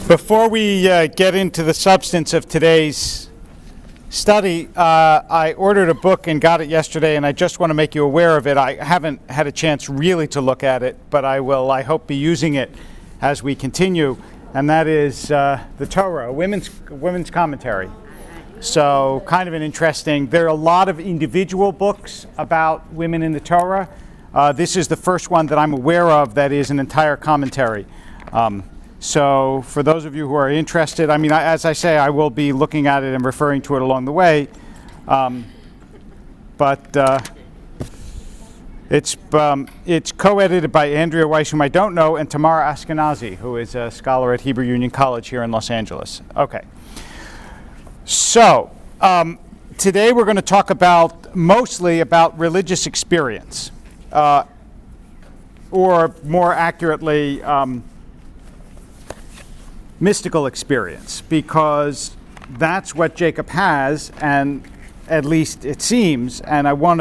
Before we get into the substance of today's study, I ordered a book and got it yesterday, and I just want to make you aware of it. I haven't had a chance really to look at it, but I will, I hope, be using it as we continue, and that is the Torah, a women's commentary. So kind of an interesting, there are a lot of individual books about women in the Torah. This is the first one that I'm aware of that is an entire commentary. So for those of you who are interested, I mean, as I say, I will be looking at it and referring to it along the way. But it's co-edited by Andrea Weiss, whom I don't know, and Tamara Ashkenazi, who is a scholar at Hebrew Union College here in Los Angeles. Okay. So today we're going to talk mostly about religious experience, or more accurately, mystical experience, because that's what Jacob has, and at least it seems. And I want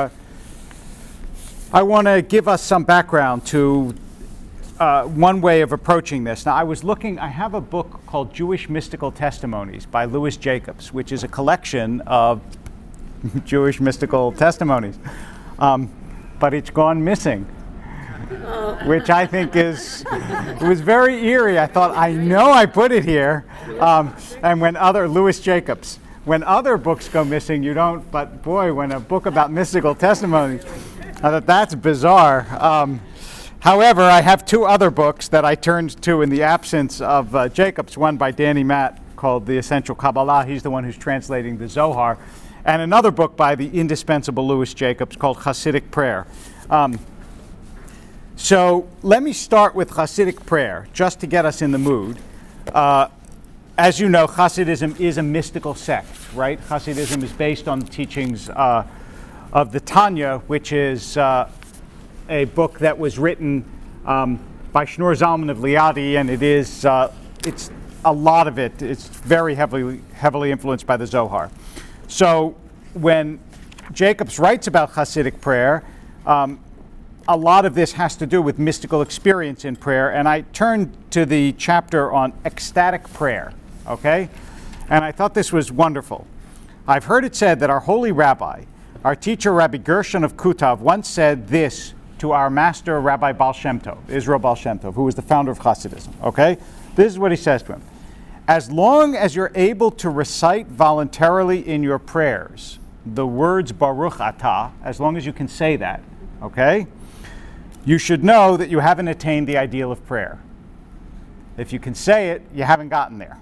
to give us some background to one way of approaching this. Now, I have a book called Jewish Mystical Testimonies by Louis Jacobs, which is a collection of Jewish mystical testimonies, but it's gone missing. Which I think it was very eerie. I thought, I know I put it here. And when Louis Jacobs, when other books go missing, you don't, but boy, when a book about mystical testimonies, I thought that's bizarre. However, I have two other books that I turned to in the absence of Jacobs, one by Danny Matt called The Essential Kabbalah. He's the one who's translating the Zohar. And another book by the indispensable Louis Jacobs called Hasidic Prayer. So let me start with Hasidic prayer, just to get us in the mood. As you know, Hasidism is a mystical sect, right? Hasidism is based on the teachings of the Tanya, which is a book that was written by Shneur Zalman of Liadi, and it's a lot of it. It's very heavily influenced by the Zohar. So when Jacobs writes about Hasidic prayer, a lot of this has to do with mystical experience in prayer, and I turned to the chapter on ecstatic prayer, okay? And I thought this was wonderful. I've heard it said that our holy rabbi, our teacher Rabbi Gershon of Kutav, once said this to our master Rabbi Baal Shem Tov, Israel Baal Shem Tov, who was the founder of Hasidism, okay? This is what he says to him. As long as you're able to recite voluntarily in your prayers the words Baruch Atah, as long as you can say that, okay? You should know that you haven't attained the ideal of prayer. If you can say it, you haven't gotten there.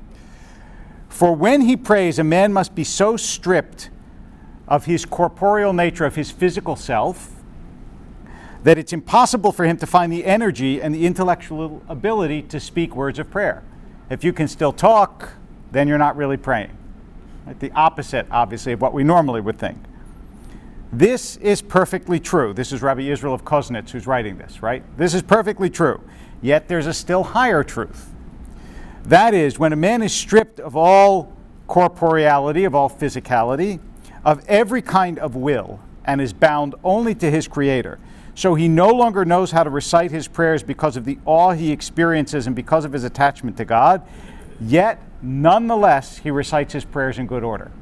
For when he prays, a man must be so stripped of his corporeal nature, of his physical self, that it's impossible for him to find the energy and the intellectual ability to speak words of prayer. If you can still talk, then you're not really praying. Right? The opposite, obviously, of what we normally would think. This is perfectly true. This is Rabbi Israel of Koznitz who's writing this, right? This is perfectly true. Yet there's a still higher truth. That is, when a man is stripped of all corporeality, of all physicality, of every kind of will, and is bound only to his Creator, so he no longer knows how to recite his prayers because of the awe he experiences and because of his attachment to God, yet nonetheless he recites his prayers in good order.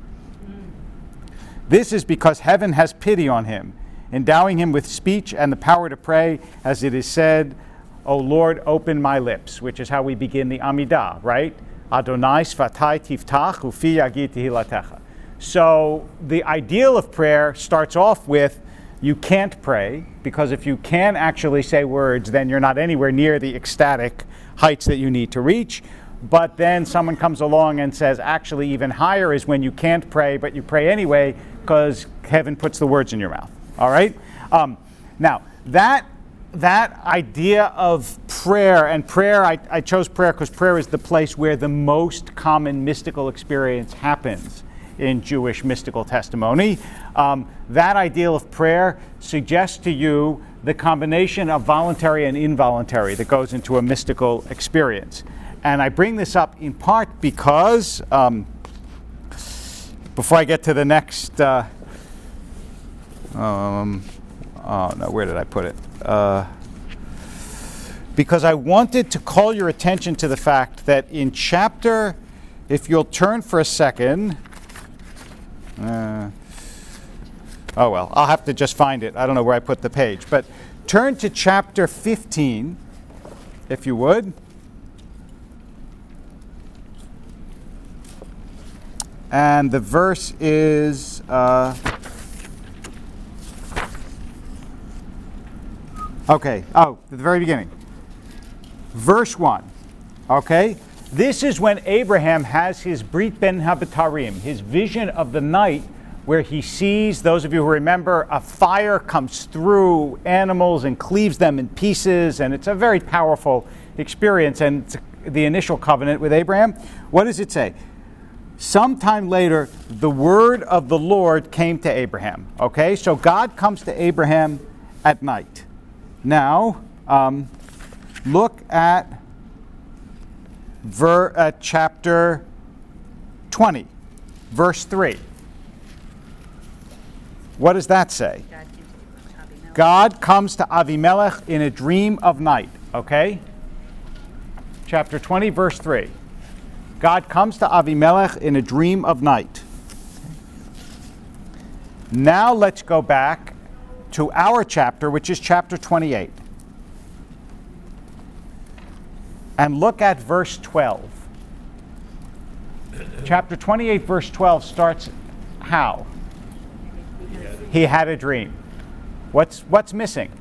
This is because heaven has pity on him, endowing him with speech and the power to pray, as it is said, O Lord, open my lips, which is how we begin the Amidah, right? Adonai svatai tiftach ufi yagid tehilatecha. So the ideal of prayer starts off with, you can't pray, because if you can actually say words, then you're not anywhere near the ecstatic heights that you need to reach. But then someone comes along and says, actually, even higher is when you can't pray, but you pray anyway, because heaven puts the words in your mouth. All right? Now, that idea of prayer, and prayer, I chose prayer because prayer is the place where the most common mystical experience happens in Jewish mystical testimony. That ideal of prayer suggests to you the combination of voluntary and involuntary that goes into a mystical experience. And I bring this up in part because, before I get to the next, where did I put it? because I wanted to call your attention to the fact that in chapter, if you'll turn for a second, oh well, I'll have to just find it. I don't know where I put the page, but turn to chapter 15, if you would. And the verse is okay. Oh, at the very beginning. Verse 1. Okay? This is when Abraham has his Brit Ben Habitarim, his vision of the night, where he sees, those of you who remember, a fire comes through animals and cleaves them in pieces, and it's a very powerful experience, and it's the initial covenant with Abraham. What does it say? Sometime later, the word of the Lord came to Abraham. Okay, so God comes to Abraham at night. Now, look at chapter 20, verse 3. What does that say? God comes to Avimelech in a dream of night. Okay? Chapter 20, verse 3. God comes to Avimelech in a dream of night. Now let's go back to our chapter, which is chapter 28. And look at verse 12. Chapter 28, verse 12 starts how? He had a dream. What's missing?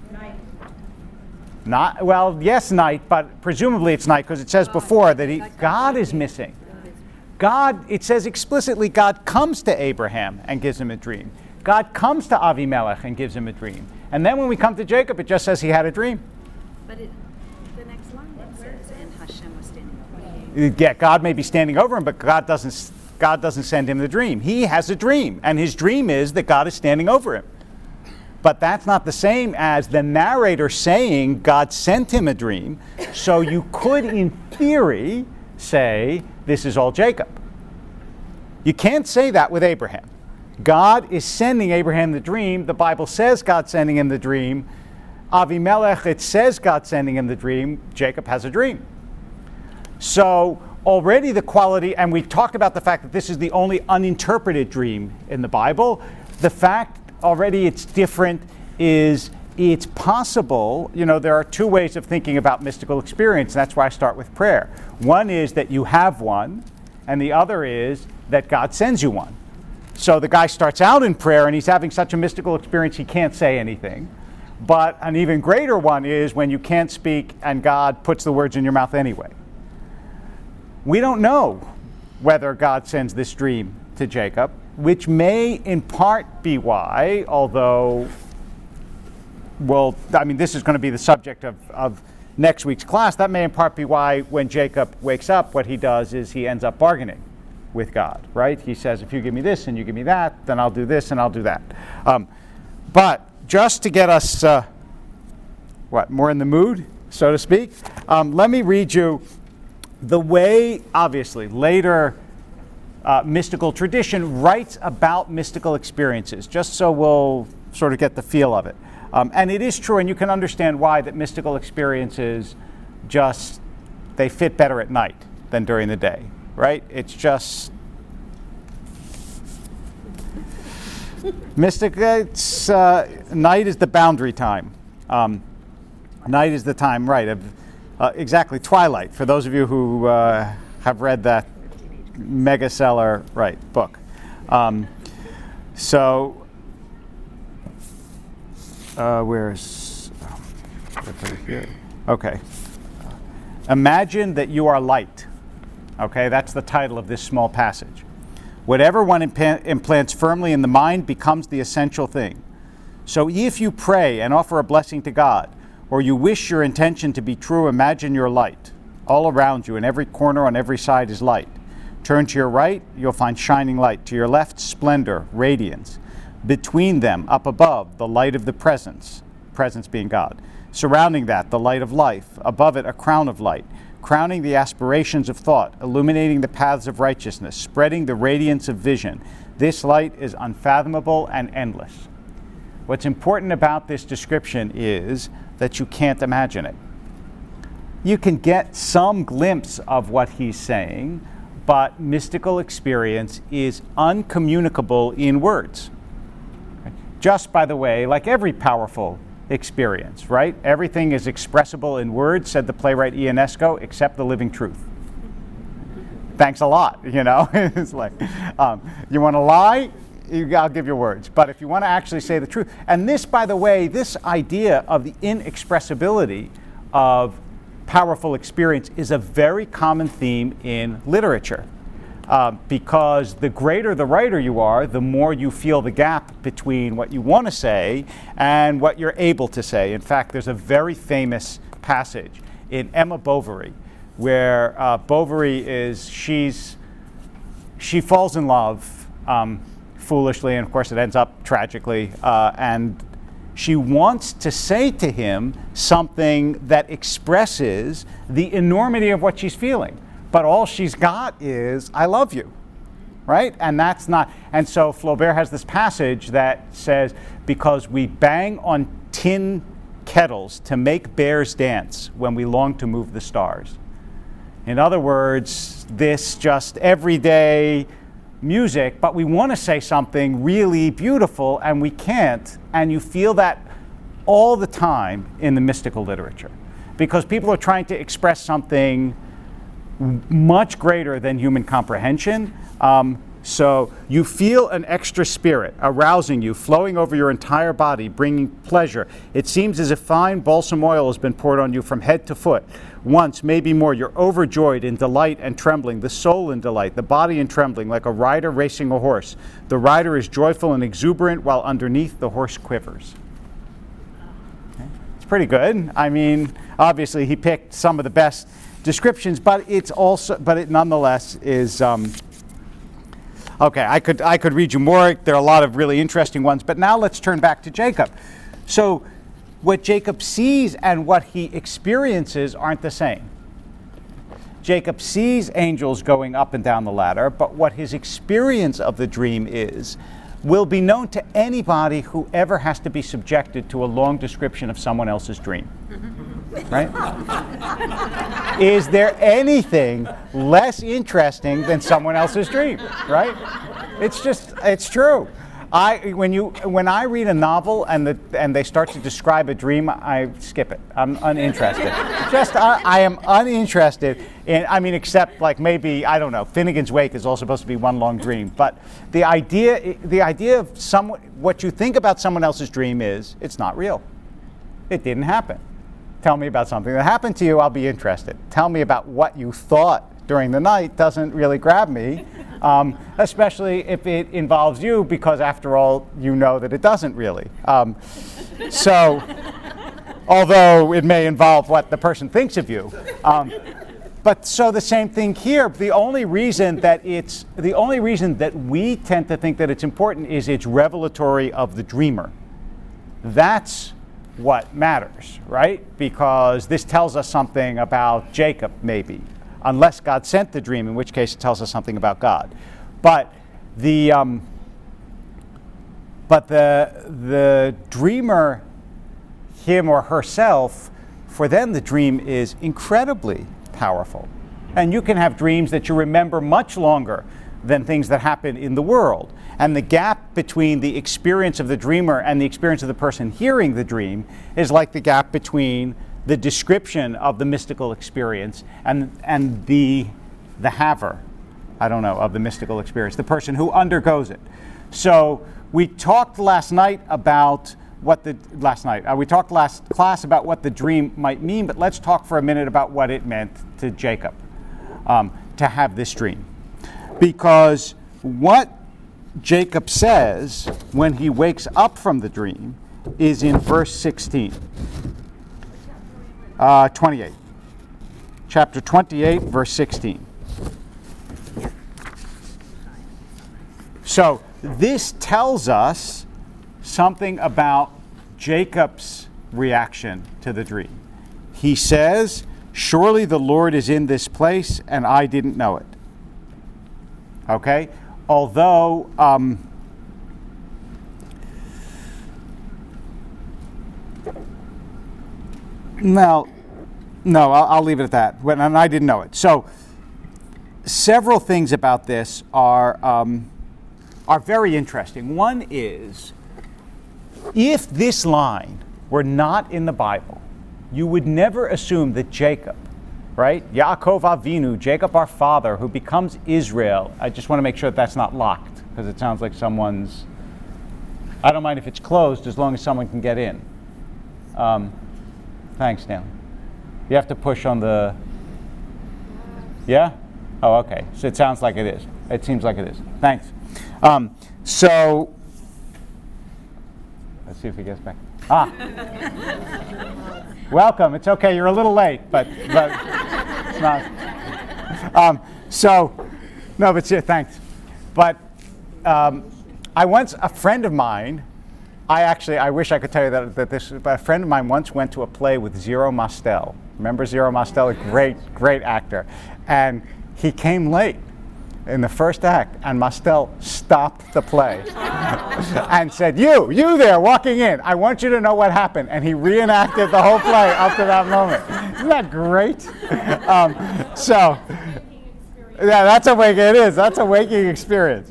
Not, well, yes, night, but presumably it's night because it says before that God is missing. God, it says explicitly, God comes to Abraham and gives him a dream. God comes to Avimelech and gives him a dream. And then when we come to Jacob, it just says he had a dream. But the next line it says, and Hashem was standing over him. Yeah, God may be standing over him, but God doesn't send him the dream. He has a dream, and his dream is that God is standing over him. But that's not the same as the narrator saying God sent him a dream. So you could, in theory, say this is all Jacob. You can't say that with Abraham. God is sending Abraham the dream. The Bible says God's sending him the dream. Avimelech, it says God's sending him the dream. Jacob has a dream. So already the quality, and we talked about the fact that this is the only uninterpreted dream in the Bible. The fact already it's different is it's possible, there are two ways of thinking about mystical experience. That's why I start with prayer. One is that you have one, and the other is that God sends you one. So the guy starts out in prayer and he's having such a mystical experience he can't say anything. But an even greater one is when you can't speak and God puts the words in your mouth anyway. We don't know whether God sends this dream to Jacob, which may in part be why, although, this is going to be the subject of next week's class, that may in part be why when Jacob wakes up, what he does is he ends up bargaining with God, right? He says, if you give me this and you give me that, then I'll do this and I'll do that. But just to get us, more in the mood, so to speak, let me read you the way, obviously, later mystical tradition writes about mystical experiences, just so we'll sort of get the feel of it. And it is true, and you can understand why, that mystical experiences they fit better at night than during the day, right? It's just night is the boundary time. Night is the time, right, of exactly, twilight, for those of you who have read that mega seller, book. Where's here? Okay. Imagine that you are light. Okay, that's the title of this small passage. Whatever one implants firmly in the mind becomes the essential thing. So if you pray and offer a blessing to God, or you wish your intention to be true, imagine your light. All around you, in every corner, on every side is light. Turn to your right, you'll find shining light. To your left, splendor, radiance. Between them, up above, the light of the presence being God. Surrounding that, the light of life. Above it, a crown of light, crowning the aspirations of thought, illuminating the paths of righteousness, spreading the radiance of vision. This light is unfathomable and endless. What's important about this description is that you can't imagine it. you can get some glimpse of what he's saying, but mystical experience is uncommunicable in words. Just, by the way, like every powerful experience, right? Everything is expressible in words, said the playwright Ionesco, except the living truth. Thanks a lot, you know? It's like, you want to lie? I'll give you words. But if you want to actually say the truth, and this, by the way, this idea of the inexpressibility of powerful experience is a very common theme in literature. Because the greater the writer you are, the more you feel the gap between what you want to say and what you're able to say. In fact, there's a very famous passage in Emma Bovary where Bovary she falls in love foolishly, and of course it ends up tragically, and she wants to say to him something that expresses the enormity of what she's feeling. But all she's got is, I love you, right? And that's not, and so Flaubert has this passage that says, because we bang on tin kettles to make bears dance when we long to move the stars. In other words, this just everyday music, but we want to say something really beautiful and we can't, and you feel that all the time in the mystical literature. Because people are trying to express something much greater than human comprehension. So you feel an extra spirit arousing you, flowing over your entire body, bringing pleasure. It seems as if fine balsam oil has been poured on you from head to foot. Once, maybe more, you're overjoyed in delight and trembling, the soul in delight, the body in trembling, like a rider racing a horse. The rider is joyful and exuberant, while underneath the horse quivers. It's pretty good. I mean, obviously he picked some of the best descriptions, but it nonetheless is okay. I could read you more. There are a lot of really interesting ones, but now let's turn back to Jacob. So what Jacob sees and what he experiences aren't the same. Jacob sees angels going up and down the ladder, but what his experience of the dream is will be known to anybody who ever has to be subjected to a long description of someone else's dream. Right? Is there anything less interesting than someone else's dream? Right? It's true. When I read a novel and they start to describe a dream, I skip it. I'm uninterested. I am uninterested in. I mean, except like maybe I don't know. Finnegan's Wake is all supposed to be one long dream, but the idea of what you think about someone else's dream is it's not real. It didn't happen. Tell me about something that happened to you, I'll be interested. Tell me about what you thought during the night doesn't really grab me, especially if it involves you, because after all, you know that it doesn't really. So, although it may involve what the person thinks of you. But so the same thing here. The only reason that we tend to think that it's important is it's revelatory of the dreamer. That's what matters, right? Because this tells us something about Jacob, maybe, unless God sent the dream, in which case it tells us something about God. But the dreamer, him or herself, for them the dream is incredibly powerful. And you can have dreams that you remember much longer than things that happen in the world. And the gap between the experience of the dreamer and the experience of the person hearing the dream is like the gap between the description of the mystical experience and the haver, of the mystical experience, the person who undergoes it. So we talked last class about what the dream might mean, but let's talk for a minute about what it meant to Jacob to have this dream. Because what Jacob says when he wakes up from the dream is in verse 16. 28. Chapter 28, verse 16. So this tells us something about Jacob's reaction to the dream. He says, "Surely the Lord is in this place, and I didn't know it." Okay? Although now No, I'll leave it at that. And I didn't know it. So, several things about this are very interesting. One is, if this line were not in the Bible, you would never assume that Jacob, right? Yaakov Avinu, Jacob our father, who becomes Israel. I just want to make sure that that's not locked, because it sounds like someone's... I don't mind if it's closed as long as someone can get in. Thanks, Neil. You have to push on the... Yeah? Oh, okay. So it sounds like it is. It seems like it is. Thanks. So... Let's see if he gets back. Welcome. It's okay. You're a little late, but it's not. Thanks. But a friend of mine, I wish I could tell you but a friend of mine once went to a play with Zero Mostel. Remember Zero Mostel? A great actor. And he came late in the first act, and Mostel stopped the play and said, you there walking in, I want you to know what happened. And he reenacted the whole play up to that moment. Isn't that great? Yeah, that's a waking, it is. That's a waking experience.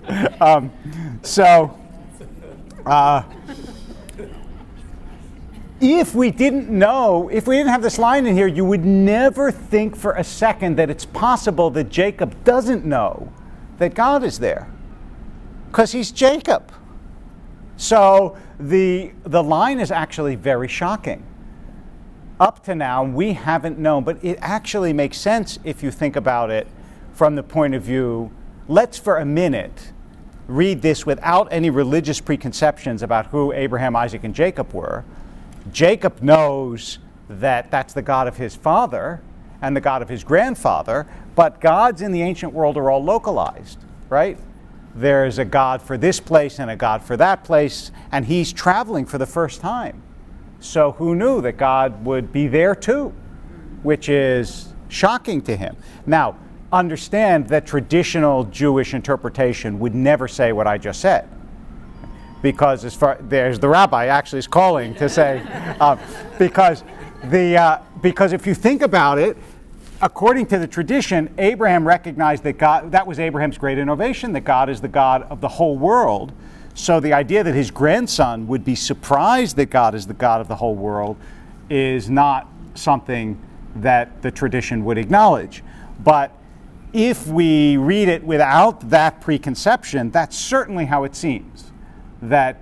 If we didn't have this line in here, you would never think for a second that it's possible that Jacob doesn't know that God is there, because he's Jacob. So the line is actually very shocking. Up to now, we haven't known, but it actually makes sense if you think about it from the point of view, let's for a minute read this without any religious preconceptions about who Abraham, Isaac, and Jacob were. Jacob knows that that's the God of his father and the God of his grandfather, but gods in the ancient world are all localized, right? There's a God for this place and a God for that place, and he's traveling for the first time. So who knew that God would be there too, which is shocking to him. Now, understand that traditional Jewish interpretation would never say what I just said, because there's the rabbi actually is calling to say, because if you think about it, according to the tradition, Abraham recognized that God, that was Abraham's great innovation, that God is the God of the whole world. So the idea that his grandson would be surprised that God is the God of the whole world is not something that the tradition would acknowledge. But if we read it without that preconception, that's certainly how it seems. That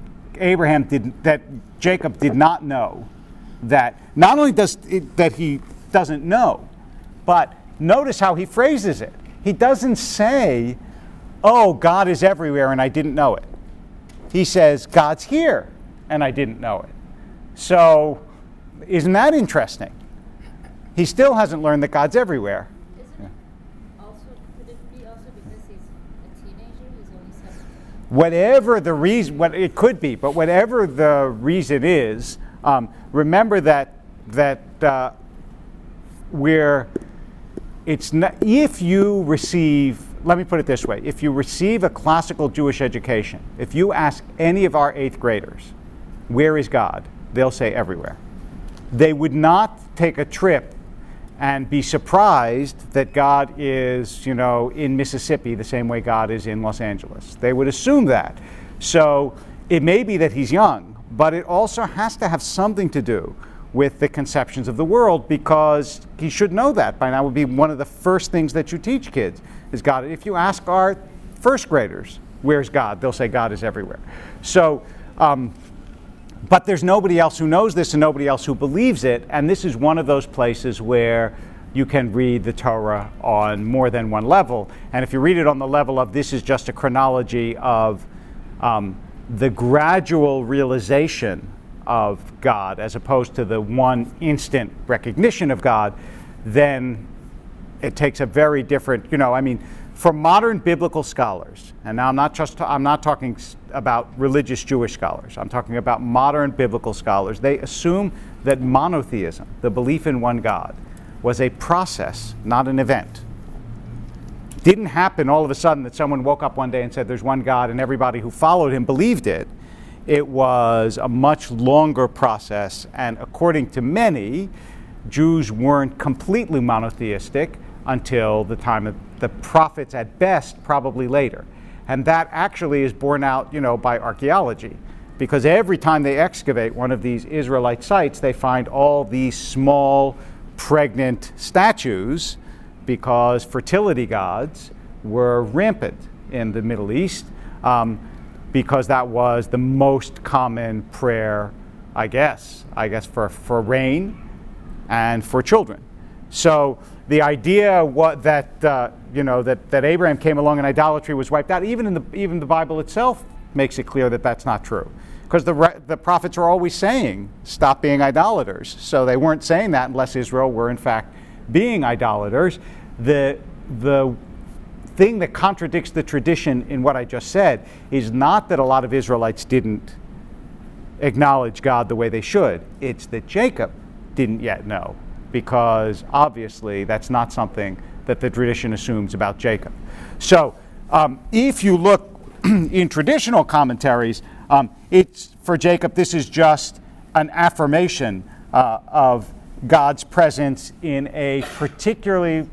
Jacob did not know that. Not only that he doesn't know, but notice how he phrases it. He doesn't say, "Oh, God is everywhere and I didn't know it." He says, "God's here and I didn't know it." So, isn't that interesting? He still hasn't learned that God's everywhere. Could it be also because he's a teenager? He's only 17. Whatever the reason, it could be, but whatever the reason is, remember that if you receive, let me put it this way, if you receive a classical Jewish education, if you ask any of our 8th graders, where is God? They'll say everywhere. They would not take a trip and be surprised that God is, in Mississippi the same way God is in Los Angeles. They would assume that. So it may be that he's young, but it also has to have something to do with the conceptions of the world, because he should know that. By now would be one of the first things that you teach kids is God. If you ask our 1st graders, where's God? They'll say God is everywhere. So, but there's nobody else who knows this and nobody else who believes it, and this is one of those places where you can read the Torah on more than one level. And if you read it on the level of this is just a chronology of the gradual realization of God as opposed to the one instant recognition of God, then it takes a very different, for modern biblical scholars, and now I'm not talking about religious Jewish scholars, I'm talking about modern biblical scholars, they assume that monotheism, the belief in one God, was a process, not an event. Didn't happen all of a sudden that someone woke up one day and said there's one God and everybody who followed him believed it. It was a much longer process, and according to many, Jews weren't completely monotheistic until the time of the prophets at best, probably later. And that actually is borne out, by archaeology. Because every time they excavate one of these Israelite sites, they find all these small, pregnant statues, because fertility gods were rampant in the Middle East, because that was the most common prayer, I guess for rain and for children. So the idea that Abraham came along and idolatry was wiped out, even the Bible itself makes it clear that that's not true. Because the prophets are always saying, stop being idolaters. So they weren't saying that unless Israel were in fact being idolaters. The thing that contradicts the tradition in what I just said is not that a lot of Israelites didn't acknowledge God the way they should. It's that Jacob didn't yet know, because obviously that's not something that the tradition assumes about Jacob. So if you look in traditional commentaries, it's for Jacob, this is just an affirmation of God's presence in a particularly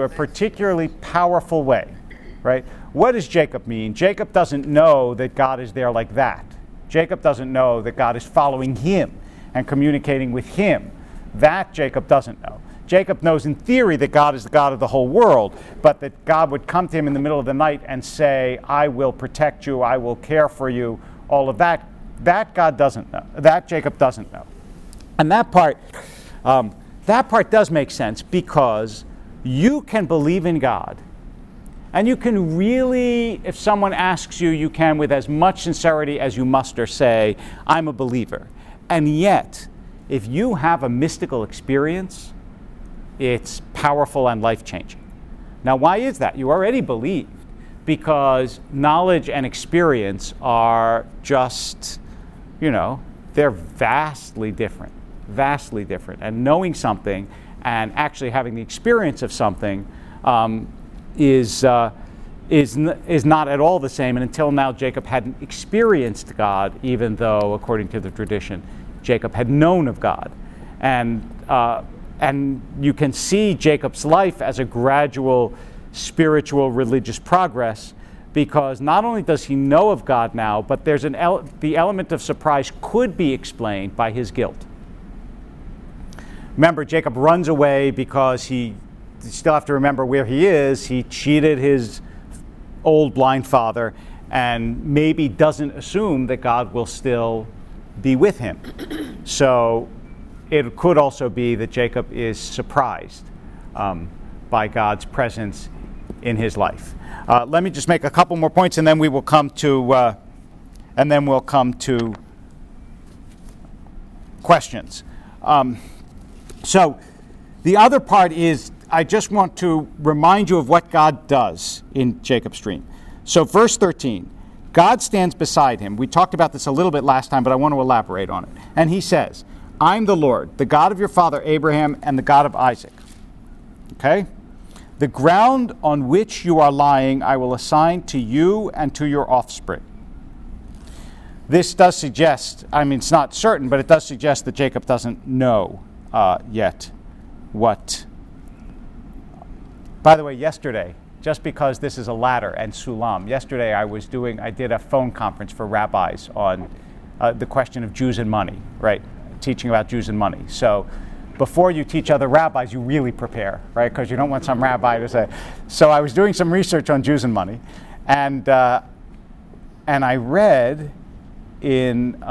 powerful way, right? What does Jacob mean? Jacob doesn't know that God is there like that. Jacob doesn't know that God is following him and communicating with him. That Jacob doesn't know. Jacob knows in theory that God is the God of the whole world, but that God would come to him in the middle of the night and say, I will protect you, I will care for you, all of that. That God doesn't know. That Jacob doesn't know. And that part does make sense, because you can believe in God, and you can really, if someone asks you, you can with as much sincerity as you muster say, I'm a believer. And yet, if you have a mystical experience, it's powerful and life-changing. Now, why is that? You already believed, because knowledge and experience are just, they're vastly different. And knowing something and actually having the experience of something is not at all the same. And until now, Jacob hadn't experienced God, even though, according to the tradition, Jacob had known of God. And you can see Jacob's life as a gradual spiritual religious progress, because not only does he know of God now, but there's the element of surprise could be explained by his guilt. Remember, Jacob runs away because you still have to remember where he is. He cheated his old blind father and maybe doesn't assume that God will still be with him. So it could also be that Jacob is surprised by God's presence in his life. Let me just make a couple more points, and then we will come to questions. So the other part is, I just want to remind you of what God does in Jacob's dream. So verse 13, God stands beside him. We talked about this a little bit last time, but I want to elaborate on it. And he says, I'm the Lord, the God of your father Abraham and the God of Isaac. Okay? The ground on which you are lying I will assign to you and to your offspring. This does suggest, it's not certain, but it does suggest that Jacob doesn't know yet what. By the way, yesterday, just because this is a ladder and sulam, yesterday I did a phone conference for rabbis on the question of Jews and money, right? Teaching about Jews and money. So before you teach other rabbis, you really prepare, right? Because you don't want some rabbi to say. So I was doing some research on Jews and money, and I read in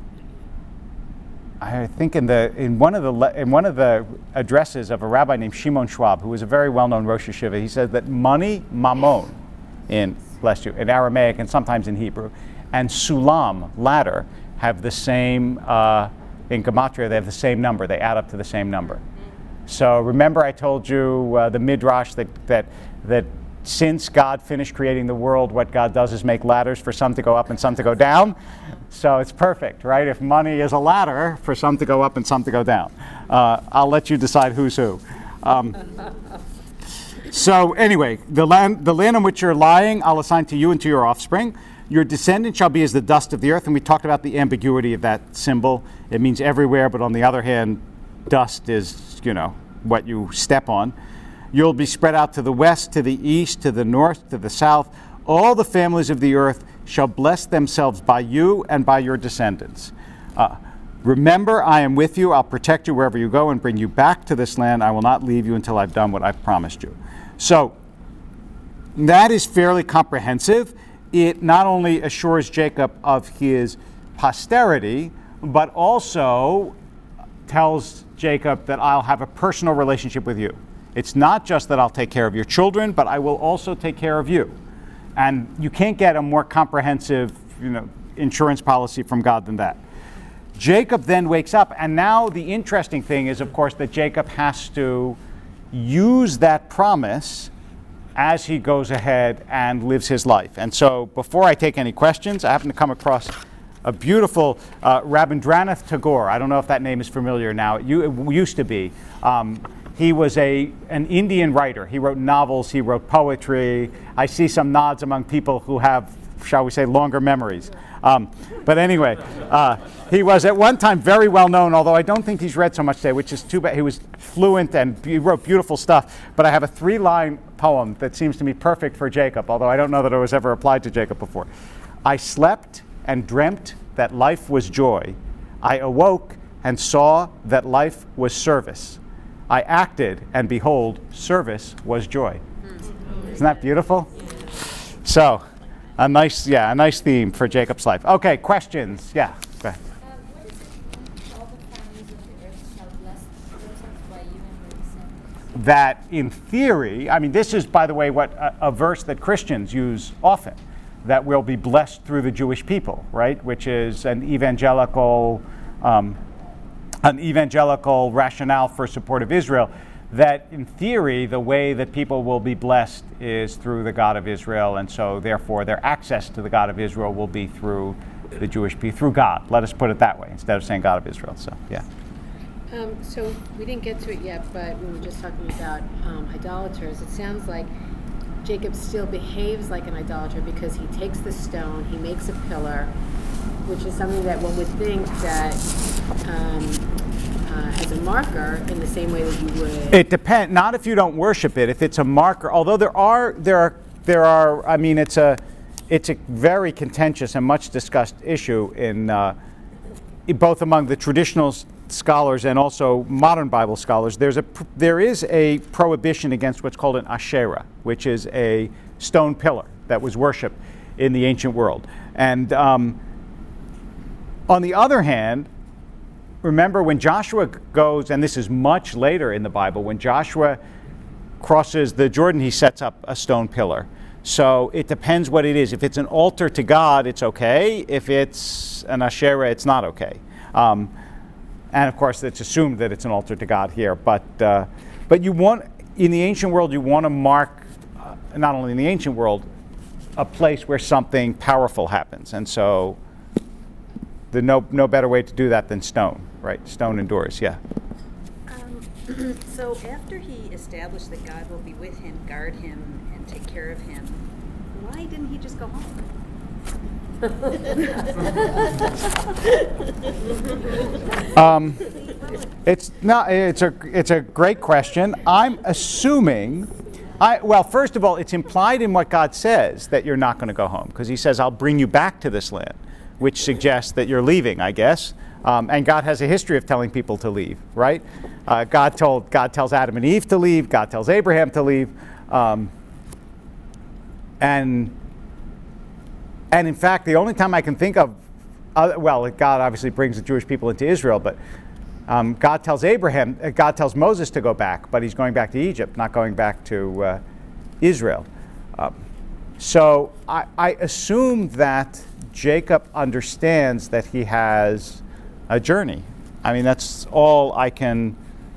I think in one of the addresses of a rabbi named Shimon Schwab, who was a very well-known Rosh Hashiva, he said that money, mammon, in Aramaic and sometimes in Hebrew, and sulam, ladder, have the same, in Gematria, they have the same number. They add up to the same number. So remember I told you the Midrash that since God finished creating the world, what God does is make ladders for some to go up and some to go down. So it's perfect, right? If money is a ladder for some to go up and some to go down. I'll let you decide who's who. So anyway, the land on which you're lying, I'll assign to you and to your offspring. Your descendant shall be as the dust of the earth. And we talked about the ambiguity of that symbol. It means everywhere, but on the other hand, dust is just, what you step on. You'll be spread out to the west, to the east, to the north, to the south. All the families of the earth shall bless themselves by you and by your descendants. Remember, I am with you. I'll protect you wherever you go and bring you back to this land. I will not leave you until I've done what I've promised you. So that is fairly comprehensive. It not only assures Jacob of his posterity, but also tells Jacob that I'll have a personal relationship with you. It's not just that I'll take care of your children, but I will also take care of you. And you can't get a more comprehensive, insurance policy from God than that. Jacob then wakes up, and now the interesting thing is, of course, that Jacob has to use that promise as he goes ahead and lives his life. And so before I take any questions, I happen to come across a beautiful Rabindranath Tagore. I don't know if that name is familiar now. It used to be. He was an Indian writer. He wrote novels, he wrote poetry. I see some nods among people who have, shall we say, longer memories. But anyway, he was at one time very well known, although I don't think he's read so much today, which is too bad. He was fluent and he wrote beautiful stuff. But I have a 3-line poem that seems to me perfect for Jacob, although I don't know that it was ever applied to Jacob before. I slept and dreamt that life was joy. I awoke and saw that life was service. I acted, and behold, service was joy. Isn't that beautiful? So, a nice theme for Jacob's life. Okay, questions? Yeah. Go ahead. What does it mean, all the families of the earth shall bless themselves by you and your descendants? That in theory, this is, by the way, what a verse that Christians use often, that we'll be blessed through the Jewish people, right? Which is an evangelical rationale for support of Israel, that in theory the way that people will be blessed is through the God of Israel, and so therefore their access to the God of Israel will be through the Jewish people, through God. Let us put it that way, instead of saying God of Israel. So, yeah. So we didn't get to it yet, but we were just talking about idolaters. It sounds like Jacob still behaves like an idolater because he takes the stone, he makes a pillar, which is something that one would think that as a marker in the same way that you would. It depends. Not if you don't worship it. If it's a marker, although there are. It's a very contentious and much discussed issue in both among the traditional scholars and also modern Bible scholars. There is a prohibition against what's called an Asherah, which is a stone pillar that was worshipped in the ancient world. And on the other hand, remember when Joshua goes, and this is much later in the Bible, when Joshua crosses the Jordan, he sets up a stone pillar. So it depends what it is. If it's an altar to God, it's okay. If it's an Asherah, it's not okay. And of course, it's assumed that it's an altar to God here. But you want, in the ancient world, you want to mark, not only in the ancient world, a place where something powerful happens. And so no better way to do that than stone, right? Stone endures, yeah. So after he established that God will be with him, guard him, and take care of him, why didn't he just go home? It's a great question. I'm assuming, first of all, it's implied in what God says that you're not going to go home, because he says, I'll bring you back to this land, which suggests that you're leaving, I guess. And God has a history of telling people to leave, right? God tells Adam and Eve to leave. God tells Abraham to leave. And in fact, the only time I can think of, God obviously brings the Jewish people into Israel, but God tells Moses to go back, but he's going back to Egypt, not going back to Israel. So I assume that Jacob understands that he has a journey. I mean, that's all I can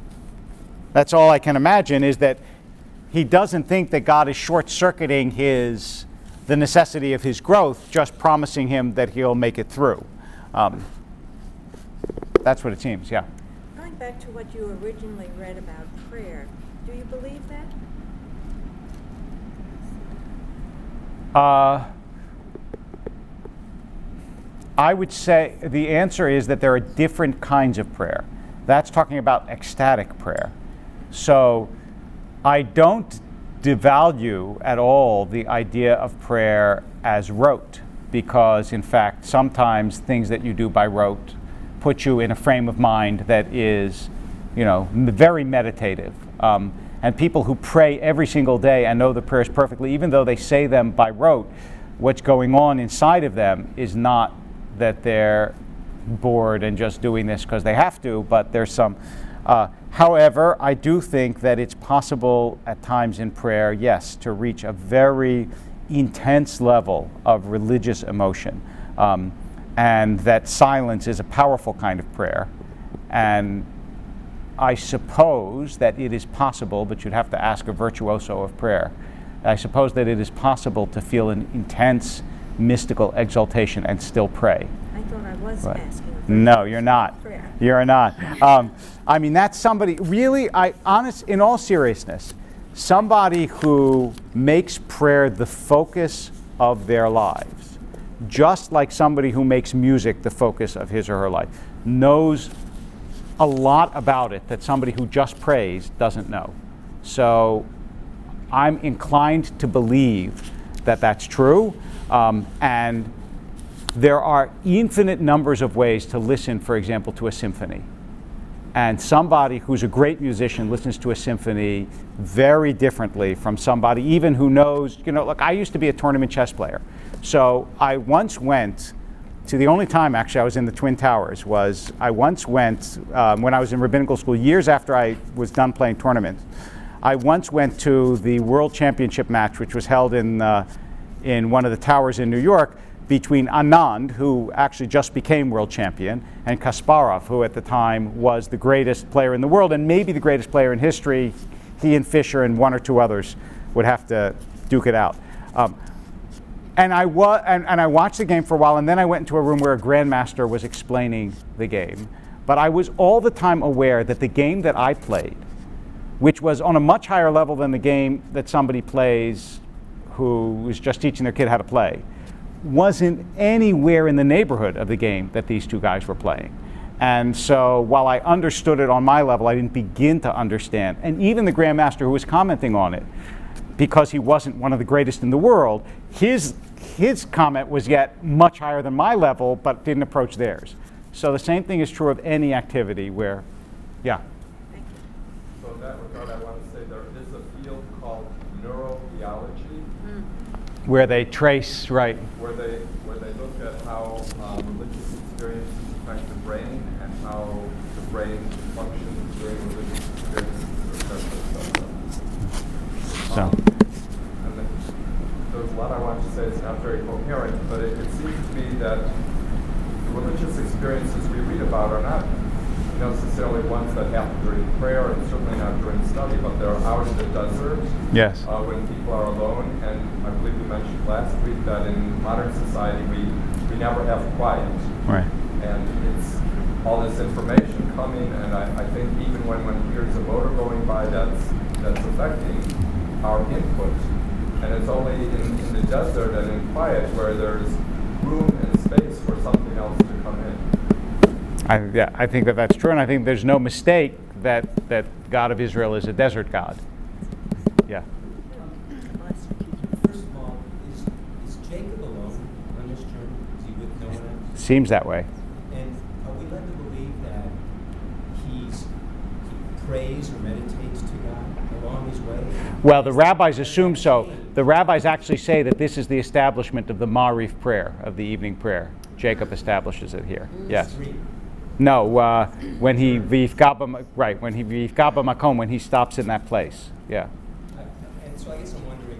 imagine, is that he doesn't think that God is short-circuiting the necessity of his growth, just promising him that he'll make it through. That's what it seems, yeah. Going back to what you originally read about prayer, do you believe that? I would say the answer is that there are different kinds of prayer. That's talking about ecstatic prayer. So I don't devalue at all the idea of prayer as rote, because in fact sometimes things that you do by rote put you in a frame of mind that is, very meditative. And people who pray every single day and know the prayers perfectly, even though they say them by rote, what's going on inside of them is not that they're bored and just doing this because they have to, but there's some. However, I do think that it's possible at times in prayer, yes, to reach a very intense level of religious emotion, and that silence is a powerful kind of prayer. And I suppose that it is possible, but you'd have to ask a virtuoso of prayer. I suppose that it is possible to feel an intense mystical exaltation and still pray. I thought I was asking. No, you're not. Prayer. You're not. That's somebody, really, in all seriousness, somebody who makes prayer the focus of their lives, just like somebody who makes music the focus of his or her life, knows a lot about it that somebody who just prays doesn't know. So I'm inclined to believe that that's true, and there are infinite numbers of ways to listen, for example, to a symphony. And somebody who's a great musician listens to a symphony very differently from somebody even who knows, look, I used to be a tournament chess player. So I once went to, the only time actually I was in the Twin Towers was, I once went, when I was in rabbinical school, years after I was done playing tournaments, I once went to the World Championship match, which was held in one of the towers in New York, between Anand, who actually just became world champion, and Kasparov, who at the time was the greatest player in the world and maybe the greatest player in history. He and Fischer and one or two others would have to duke it out. And I watched the game for a while, and then I went into a room where a grandmaster was explaining the game. But I was all the time aware that the game that I played, which was on a much higher level than the game that somebody plays who was just teaching their kid how to play, wasn't anywhere in the neighborhood of the game that these two guys were playing. And so while I understood it on my level, I didn't begin to understand. And even the grandmaster who was commenting on it, because he wasn't one of the greatest in the world, his comment was yet much higher than my level, but didn't approach theirs. So the same thing is true of any activity where, yeah. So in that regard, I want to say there is a field called neurotheology, where they trace, right. Where they look at how religious experiences affect the brain and how the brain functions during religious experiences, etc. So. And then there's a lot I want to say. It's not very coherent, but it seems to me that the religious experiences we read about are not necessarily ones that happen during prayer, and certainly not during study, but they're out in the desert. Yes. When people are alone. And I believe we mentioned last week that in modern society we never have quiet. Right. And it's all this information coming, and I think even when one hears a motor going by, that's affecting our input. And it's only in the desert and in quiet where there's room and space for something else to come in. I think that's true, and I think there's no mistake that God of Israel is a desert God. Yeah. First of all, is Jacob alone on this journey? Is he with no one else? Seems that way. And are we led to believe that he prays or meditates to God along his way? Well, the rabbis assume so. The rabbis actually say that this is the establishment of the Ma'ariv prayer, of the evening prayer. Jacob establishes it here. Yes. No, when he v'yifka b'makom, when he stops in that place. Yeah. And so I guess I'm wondering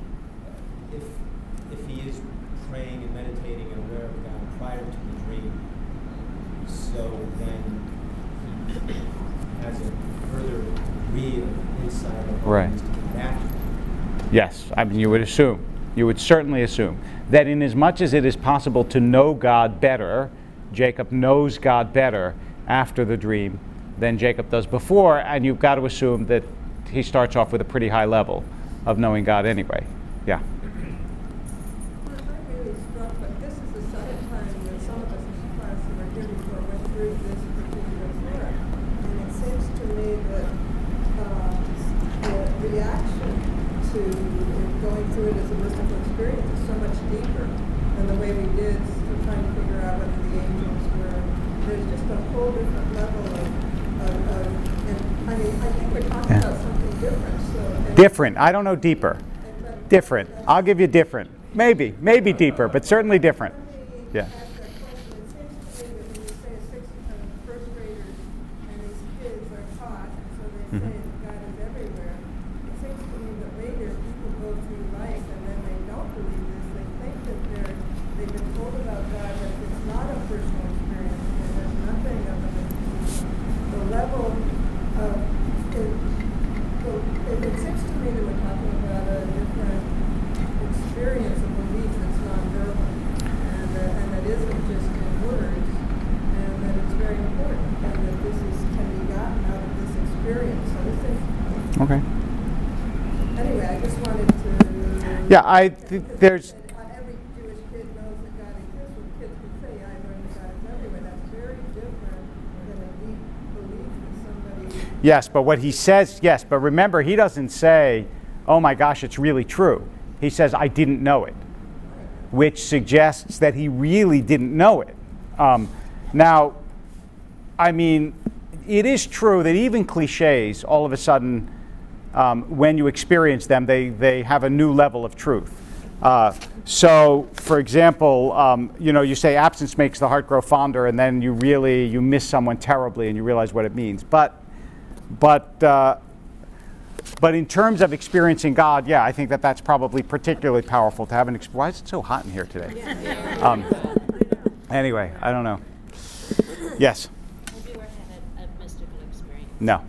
if he is praying and meditating and aware of God prior to the dream, so then he has a further degree of insight of what he needs to get back to. Yes, you would assume. You would certainly assume that in as much as it is possible to know God better, Jacob knows God better after the dream than Jacob does before, and you've got to assume that he starts off with a pretty high level of knowing God anyway. Yeah. Well, I'm really struck, but this is the second time that some of us in the class who are here before went through this particular prayer. to going through it as a mystical experience is so much deeper than the way we did to trying to figure out whether the angels were. There's just a whole different level and I mean, I think we're talking about something different. So Different. I don't know deeper. Different. I'll give you different. Maybe deeper, but certainly different. Yeah. Okay. Anyway, I just wanted to. Yeah, I think there's. Every Jewish kid knows that God exists. When kids can say, "I learned that God is everywhere," that's very different than a deep belief that somebody. Yes, but what he says, yes, but remember, he doesn't say, "Oh my gosh, it's really true." He says, "I didn't know it," which suggests that he really didn't know it. Now, I mean, it is true that even cliches, all of a sudden, when you experience them, they have a new level of truth. So, for example, you say absence makes the heart grow fonder, and then you miss someone terribly, and you realize what it means. But in terms of experiencing God, yeah, I think that's probably particularly powerful to have an experience. Why is it so hot in here today? Anyway, I don't know. Yes. Have you ever had a mystical experience? No.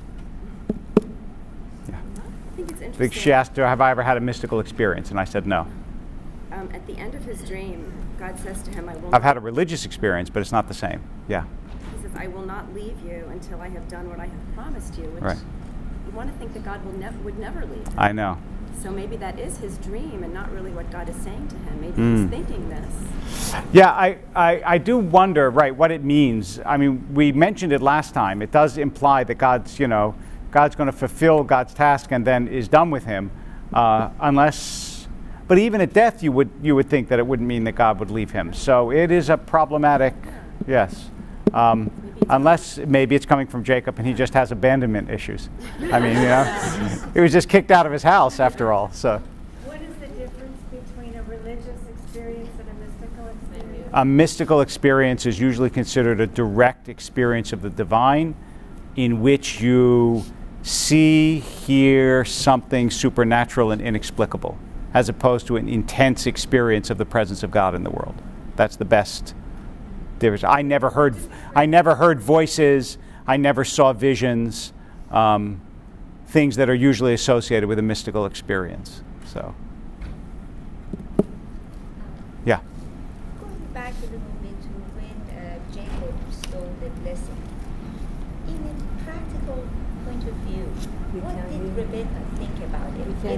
I think it's I think interesting. she asked, have I ever had a mystical experience? And I said no. At the end of his dream, God says to him, I've had a religious experience, but it's not the same. Yeah. He says, "I will not leave you until I have done what I have promised you," which Right. you want to think that God would never leave him. I know. So maybe that is his dream and not really what God is saying to him. Maybe he's thinking this. Yeah, I do wonder, right, what it means. I mean, we mentioned it last time. It does imply that God's going to fulfill God's task and then is done with him, but even at death, you would think that it wouldn't mean that God would leave him. So it is a problematic, yes. Unless maybe it's coming from Jacob and he just has abandonment issues. I mean, he was just kicked out of his house after all. So. What is the difference between a religious experience and a mystical experience? A mystical experience is usually considered a direct experience of the divine in which you see, hear something supernatural and inexplicable, as opposed to an intense experience of the presence of God in the world. That's the best difference. I never heard voices. I never saw visions, things that are usually associated with a mystical experience. So, yeah. Going back a little bit to when Jacob stole the blessing, in a practical point of view, what did Rebecca think about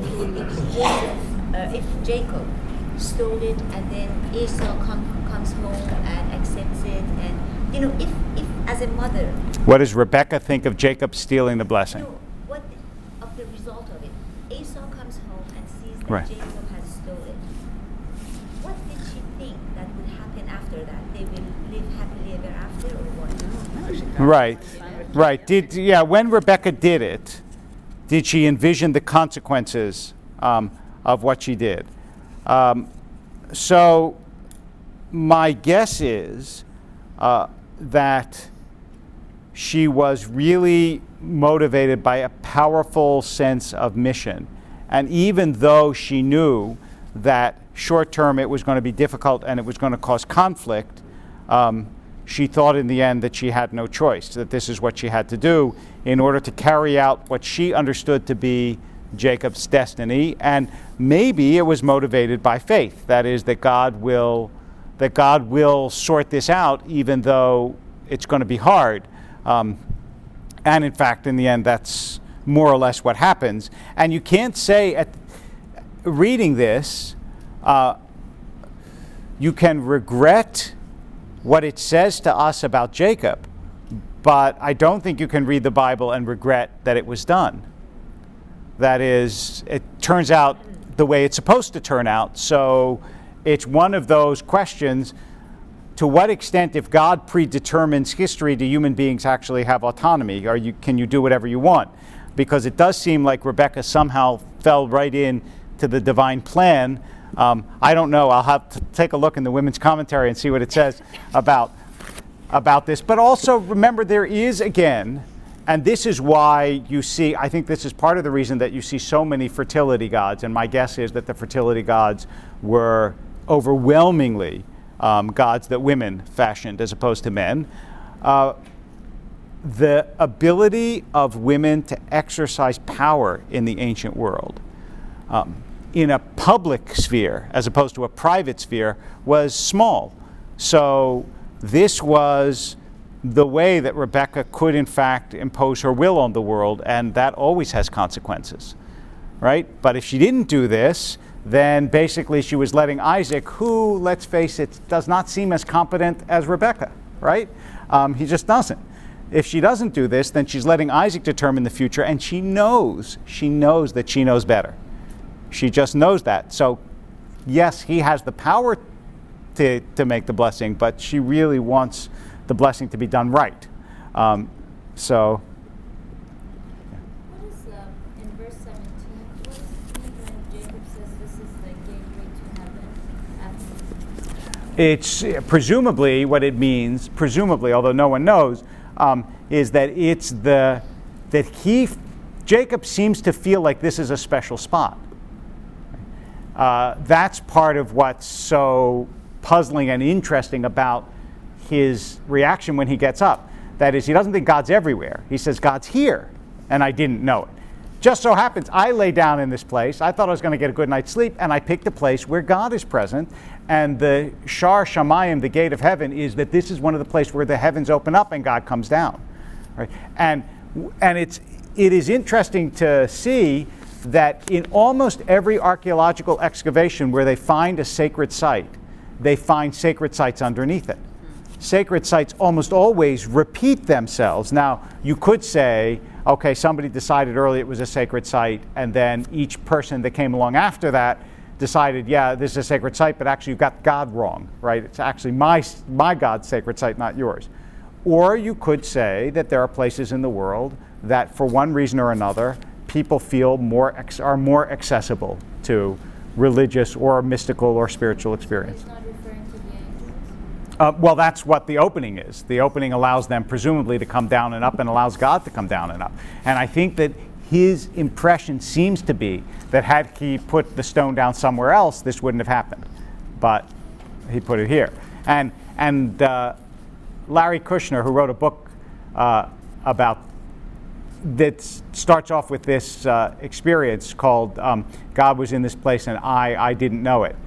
it? If Jacob stole it and then Esau comes home and accepts it, and if as a mother, what does Rebecca think of Jacob stealing the blessing? No, what of the result of it? Esau comes home and sees that Right. Jacob has stolen. What did she think that would happen after that? They will live happily ever after, or what? Right. When Rebecca did it, did she envision the consequences of what she did? So my guess is that she was really motivated by a powerful sense of mission. And even though she knew that short term it was going to be difficult and it was going to cause conflict, she thought in the end that she had no choice, that this is what she had to do in order to carry out what she understood to be Jacob's destiny. And maybe it was motivated by faith, that is, that God will sort this out even though it's going to be hard. And in fact, in the end, that's more or less what happens. And you can't say, reading this, you can regret what it says to us about Jacob, but I don't think you can read the Bible and regret that it was done. That is, it turns out the way it's supposed to turn out. So it's one of those questions, to what extent, if God predetermines history, do human beings actually have autonomy? Can you do whatever you want? Because it does seem like Rebecca somehow fell right in to the divine plan. I don't know. I'll have to take a look in the women's commentary and see what it says about this. But also remember, there is, again, and this is why you see, I think this is part of the reason that you see so many fertility gods, and my guess is that the fertility gods were overwhelmingly gods that women fashioned as opposed to men. The ability of women to exercise power in the ancient world in a public sphere as opposed to a private sphere was small. So this was the way that Rebecca could in fact impose her will on the world, and that always has consequences, right? But if she didn't do this, then basically she was letting Isaac, who, let's face it, does not seem as competent as Rebecca, right? He just doesn't. If she doesn't do this, then she's letting Isaac determine the future, and she knows that she knows better. She just knows that. So, yes, he has the power to make the blessing, but she really wants the blessing to be done right. So... In verse 17, what does it mean when Jacob says this is the gateway to heaven? It's presumably what it means, although no one knows, is that Jacob seems to feel like this is a special spot. That's part of what's so puzzling and interesting about his reaction when he gets up. That is, he doesn't think God's everywhere. He says, God's here, and I didn't know it. Just so happens, I lay down in this place. I thought I was going to get a good night's sleep, and I picked a place where God is present. And the Shar Shamayim, the gate of heaven, is that this is one of the places where the heavens open up and God comes down. Right? And it is interesting to see that in almost every archaeological excavation where they find a sacred site, they find sacred sites underneath it. Sacred sites almost always repeat themselves. Now, you could say, okay, somebody decided early it was a sacred site, and then each person that came along after that decided, yeah, this is a sacred site, but actually you got God wrong, right? It's actually my God's sacred site, not yours. Or you could say that there are places in the world that, for one reason or another, people feel are more accessible to religious or mystical or spiritual experience. It's not referring to the angels? Well, that's what the opening is. The opening allows them presumably to come down and up, and allows God to come down and up. And I think that his impression seems to be that had he put the stone down somewhere else, this wouldn't have happened. But he put it here. And Larry Kushner, who wrote a book about that starts off with this experience called God was in this place and I didn't know it,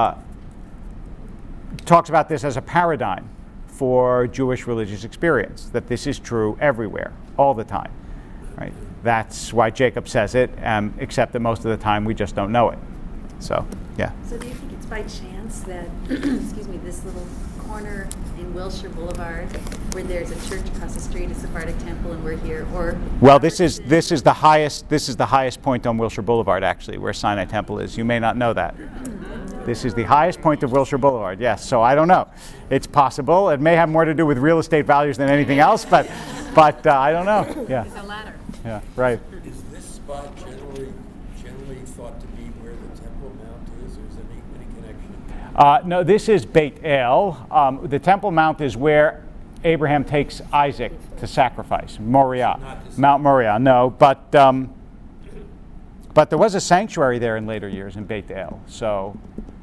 talks about this as a paradigm for Jewish religious experience, that this is true everywhere, all the time. Right? That's why Jacob says it, except that most of the time we just don't know it. So, yeah. So do you think it's by chance that, excuse me, this little corner in Wilshire Boulevard, where there's a church across the street, a Sephardic temple, and we're here, or? Well, this is the highest point on Wilshire Boulevard, actually, where Sinai Temple is. You may not know that. This is the highest point of Wilshire Boulevard. Yes, so I don't know. It's possible. It may have more to do with real estate values than anything else, but I don't know. Yeah. It's a ladder. Yeah. Right. Is this spot generally thought to be where the Temple Mount is, or is there any connection? No, this is Beit El. The Temple Mount is where Abraham takes Isaac to sacrifice, Moriah, Mount Moriah. No, but there was a sanctuary there in later years in Beit El. So,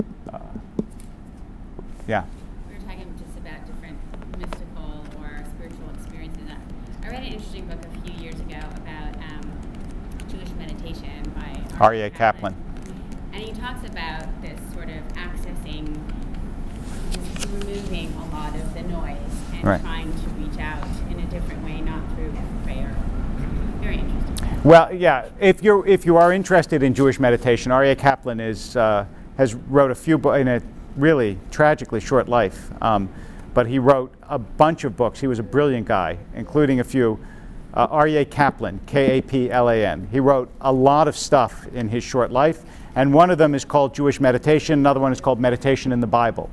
yeah. We were talking just about different mystical or spiritual experiences. I read an interesting book a few years ago about Jewish meditation by R.E.A. Kaplan. And he talks about this sort of accessing, just removing a lot of the noise and right. trying to reach out in a different way, not through prayer. Very interesting. Well, yeah. If you are interested in Jewish meditation, R.E.A. Kaplan has wrote a few books in a really tragically short life, but he wrote a bunch of books. He was a brilliant guy, including a few R.E.A. Kaplan, Kaplan. He wrote a lot of stuff in his short life, and one of them is called Jewish Meditation. Another one is called Meditation in the Bible.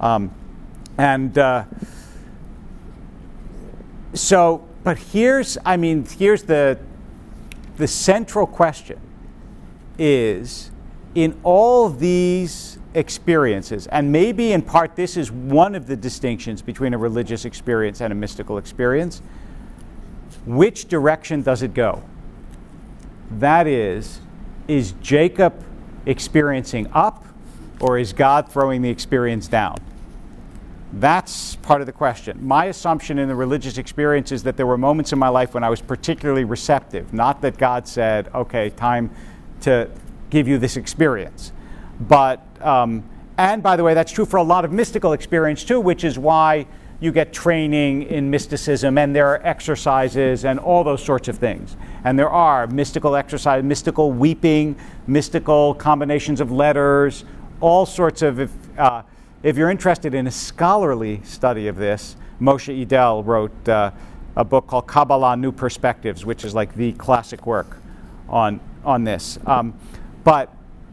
But here's the central question is, in all these experiences, and maybe in part this is one of the distinctions between a religious experience and a mystical experience, which direction does it go? That is Jacob experiencing up, or is God throwing the experience down? That's part of the question. My assumption in the religious experience is that there were moments in my life when I was particularly receptive, not that God said, okay, time to give you this experience. But, and by the way, that's true for a lot of mystical experience too, which is why you get training in mysticism, and there are exercises and all those sorts of things. And there are mystical exercise, mystical weeping, mystical combinations of letters, all sorts of, if you're interested in a scholarly study of this, Moshe Idel wrote a book called Kabbalah New Perspectives, which is like the classic work on this. But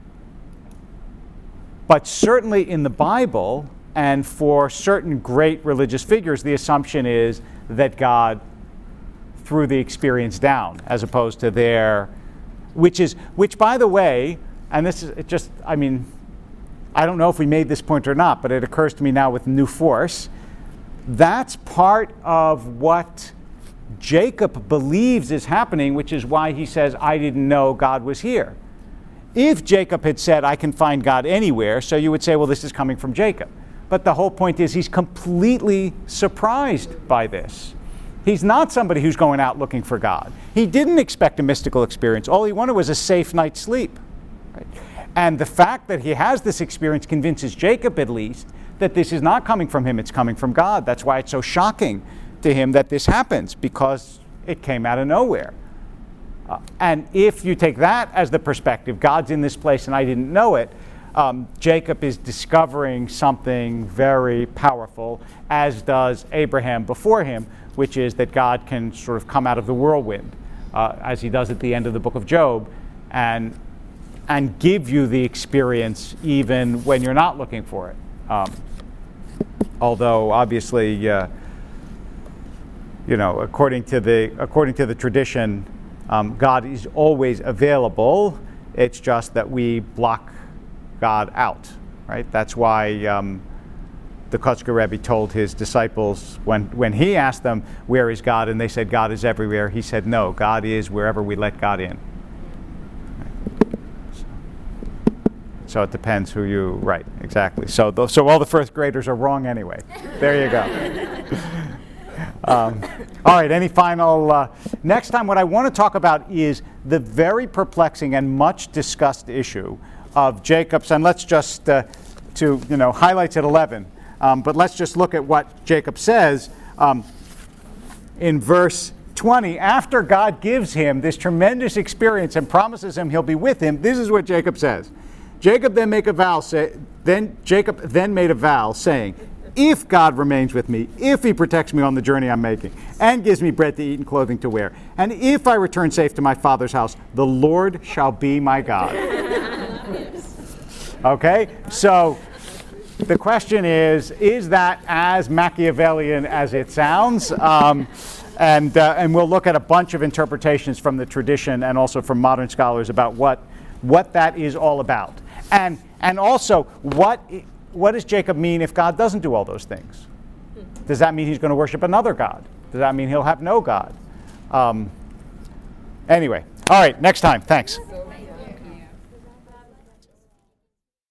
certainly in the Bible, and for certain great religious figures, the assumption is that God threw the experience down, as opposed to which by the way, and this is just, I don't know if we made this point or not, but it occurs to me now with new force. That's part of what Jacob believes is happening, which is why he says, I didn't know God was here. If Jacob had said, I can find God anywhere, so you would say, well, this is coming from Jacob. But the whole point is he's completely surprised by this. He's not somebody who's going out looking for God. He didn't expect a mystical experience. All he wanted was a safe night's sleep. Right? And the fact that he has this experience convinces Jacob, at least, that this is not coming from him, it's coming from God. That's why it's so shocking to him that this happens, because it came out of nowhere. And if you take that as the perspective, God's in this place and I didn't know it, Jacob is discovering something very powerful, as does Abraham before him, which is that God can sort of come out of the whirlwind, as he does at the end of the book of Job, and give you the experience even when you're not looking for it. Although obviously, according to the tradition, God is always available. It's just that we block God out, right? That's why the Kotzker Rebbe told his disciples when he asked them, where is God? And they said, God is everywhere. He said, no, God is wherever we let God in. So it depends who you, right, exactly. So all the first graders are wrong anyway. There you go. All right, any final, next time what I want to talk about is the very perplexing and much discussed issue of Jacob's, and let's just, highlights at 11, but let's just look at what Jacob says in verse 20. After God gives him this tremendous experience and promises him he'll be with him, this is what Jacob says. Jacob then made a vow, saying, if God remains with me, if he protects me on the journey I'm making, and gives me bread to eat and clothing to wear, and if I return safe to my father's house, the Lord shall be my God. Okay, so the question is that as Machiavellian as it sounds? And we'll look at a bunch of interpretations from the tradition and also from modern scholars about what that is all about. And also, what does Jacob mean if God doesn't do all those things? Does that mean he's going to worship another God? Does that mean he'll have no God? Anyway, all right, next time. Thanks.